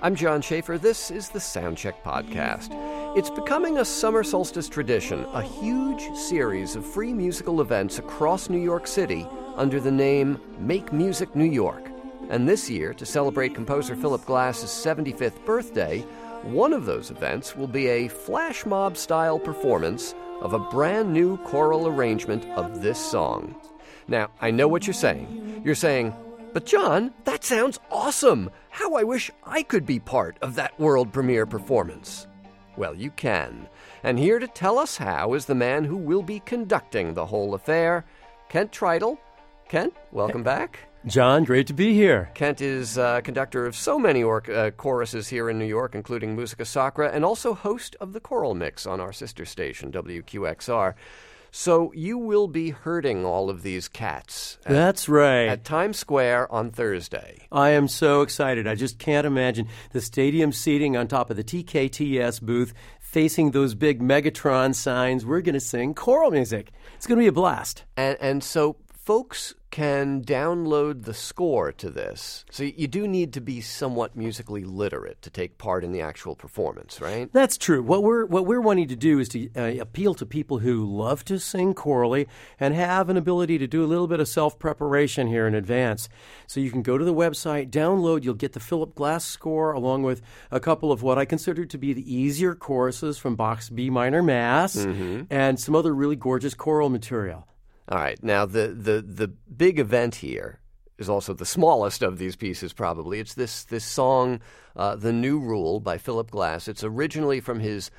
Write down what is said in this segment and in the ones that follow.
I'm John Schaefer. This is the Soundcheck Podcast. It's becoming a summer solstice tradition, a huge series of free musical events across New York City under the name Make Music New York. And this year, to celebrate composer Philip Glass's 75th birthday, one of those events will be a flash mob-style performance of a brand new choral arrangement of this song. Now, I know what you're saying. You're saying, "But John, that sounds awesome! How I wish I could be part of that world premiere performance." Well, you can. And here to tell us how is the man who will be conducting the whole affair, Kent Tritel. Kent, welcome back. John, great to be here. Kent is conductor of so many choruses here in New York, including Musica Sacra, and also host of the Choral Mix on our sister station, WQXR. So you will be herding all of these cats. That's right. At Times Square on Thursday. I am so excited. I just can't imagine the stadium seating on top of the TKTS booth, facing those big Megatron signs. We're going to sing choral music. It's going to be a blast. And so folks can download the score to this. So you do need to be somewhat musically literate to take part in the actual performance, right? That's true. What we're wanting to do is to appeal to people who love to sing chorally and have an ability to do a little bit of self-preparation here in advance. So you can go to the website, download, you'll get the Philip Glass score along with a couple of what I consider to be the easier choruses from Bach's B minor Mass and some other really gorgeous choral material. All right. Now, the big event here is also the smallest of these pieces, probably. It's this song, The New Rule, by Philip Glass. It's originally from his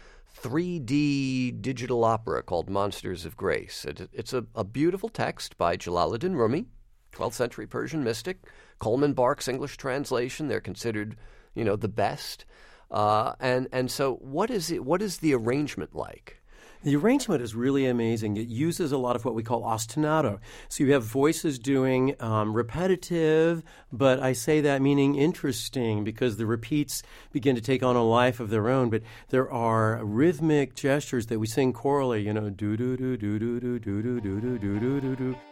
3D digital opera called Monsters of Grace. It's a beautiful text by Jalaluddin Rumi, 12th century Persian mystic. Coleman Barks' English translation, they're considered, the best. And so what is the arrangement like? The arrangement is really amazing. It uses a lot of what we call ostinato. So you have voices doing repetitive, but I say that meaning interesting because the repeats begin to take on a life of their own. But there are rhythmic gestures that we sing chorally, do do do do do do do do do do do do do.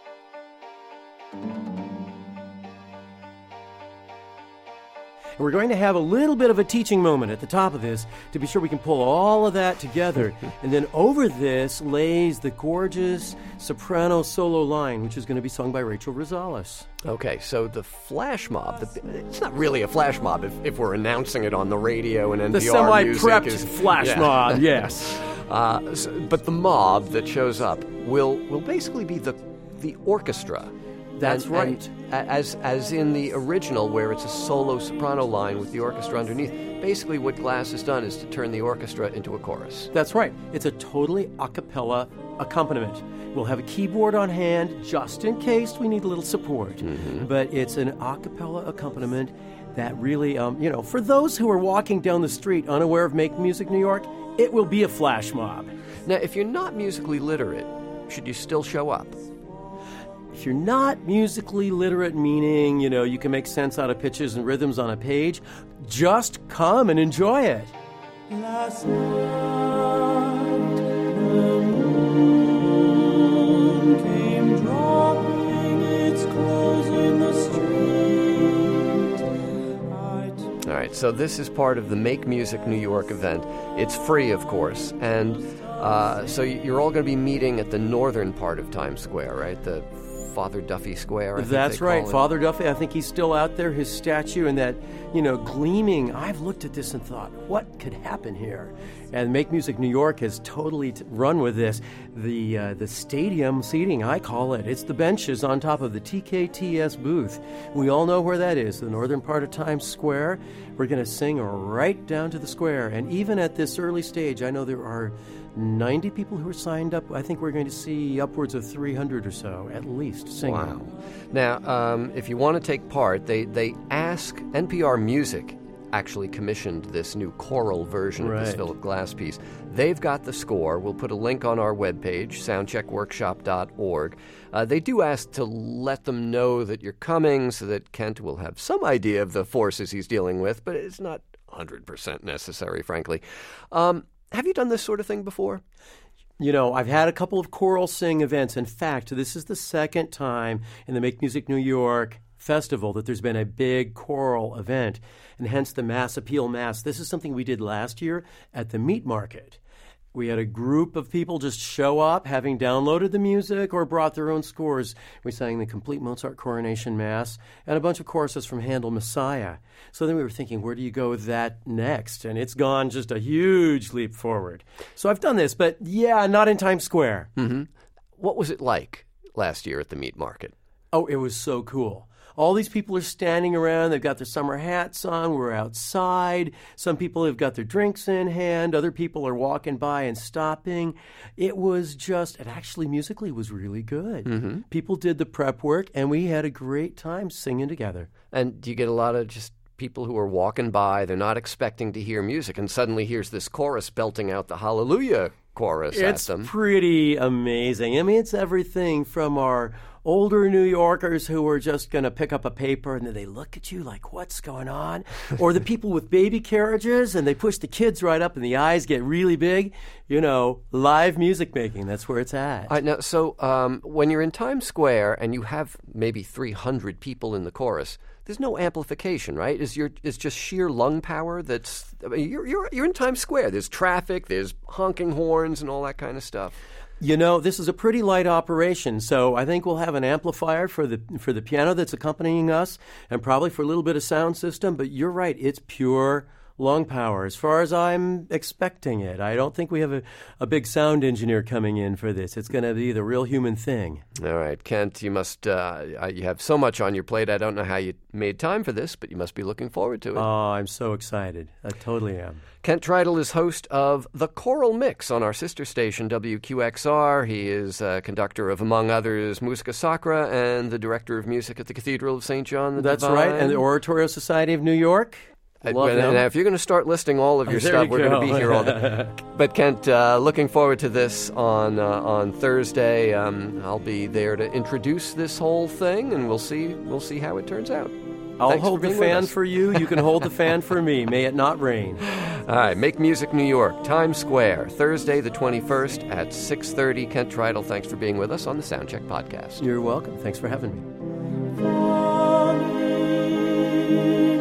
And we're going to have a little bit of a teaching moment at the top of this to be sure we can pull all of that together. And then over this lays the gorgeous soprano solo line, which is going to be sung by Rachel Rosales. Okay, so the flash mob, it's not really a flash mob if we're announcing it on the radio and NPR the semi-prepped flash mob, yes. But the mob that shows up will basically be the orchestra. That's right. And as in the original, where it's a solo soprano line with the orchestra underneath, basically what Glass has done is to turn the orchestra into a chorus. That's right. It's a totally a cappella accompaniment. We'll have a keyboard on hand just in case we need a little support. But it's an a cappella accompaniment that really, for those who are walking down the street unaware of Make Music New York, it will be a flash mob. Now, if you're not musically literate, should you still show up? If you're not musically literate, meaning, you can make sense out of pitches and rhythms on a page, just come and enjoy it. Last night, the moon came dropping its clothes in the street. All right, so this is part of the Make Music New York event. It's free, of course, and so you're all going to be meeting at the northern part of Times Square, right? The Father Duffy Square. That's right, Father Duffy. I think he's still out there, his statue and that, gleaming. I've looked at this and thought, what could happen here? And Make Music New York has totally run with this. The stadium seating, I call it. It's the benches on top of the TKTS booth. We all know where that is, the northern part of Times Square. We're going to sing right down to the square. And even at this early stage, I know there are 90 people who are signed up. I think we're going to see upwards of 300 or so, at least, singing. Wow. Now, if you want to take part, they ask NPR Music actually commissioned this new choral version of this Philip Glass piece. They've got the score. We'll put a link on our webpage, soundcheckworkshop.org. They do ask to let them know that you're coming so that Kent will have some idea of the forces he's dealing with, but it's not 100% necessary, frankly. Have you done this sort of thing before? I've had a couple of choral sing events. In fact, this is the second time in the Make Music New York festival that there's been a big choral event, and hence the Mass Appeal Mass. This is something we did last year at the Meat Market. We had a group of people just show up, having downloaded the music or brought their own scores. We sang the complete Mozart Coronation Mass and a bunch of choruses from Handel Messiah. So then we were thinking, where do you go with that next? And it's gone just a huge leap forward. So I've done this, but yeah, not in Times Square. Mm-hmm. What was it like last year at the Meat Market? Oh, it was so cool. All these people are standing around. They've got their summer hats on. We're outside. Some people have got their drinks in hand. Other people are walking by and stopping. It was just, and actually musically was really good. Mm-hmm. People did the prep work, and we had a great time singing together. And do you get a lot of just people who are walking by, they're not expecting to hear music, and suddenly here's this chorus belting out the Hallelujah chorus at them? It's pretty amazing. I mean, it's everything from our older New Yorkers who are just going to pick up a paper and then they look at you like, what's going on? Or the people with baby carriages and they push the kids right up and the eyes get really big. You know, live music making, that's where it's at. All right, now, so when you're in Times Square and you have maybe 300 people in the chorus, there's no amplification, right? It's just sheer lung power that's... I mean, you're in Times Square. There's traffic, there's honking horns and all that kind of stuff. You know, this is a pretty light operation, so I think we'll have an amplifier for the piano that's accompanying us and probably for a little bit of sound system, but you're right, it's pure lung power as far as I'm expecting it. I don't think we have a big sound engineer coming in for this. It's going to be the real human thing. All right, Kent, you must you have so much on your plate. I don't know how you made time for this, but you must be looking forward to it. Oh, I'm so excited. I totally am. Kent Tridle is host of The Choral Mix on our sister station, WQXR. He is conductor of, among others, Musica Sacra and the director of music at the Cathedral of St. John the That's Divine. right, and the Oratorio Society of New York. Now, if you're going to start listing all of your stuff, we're going to be here all day. But Kent, looking forward to this on Thursday. I'll be there to introduce this whole thing, and we'll see how it turns out. I'll hold the fan for you. You can hold the fan for me. May it not rain. All right, Make Music New York, Times Square, Thursday the 21st at 6:30. Kent Tridle, thanks for being with us on the Soundcheck Podcast. You're welcome. Thanks for having me.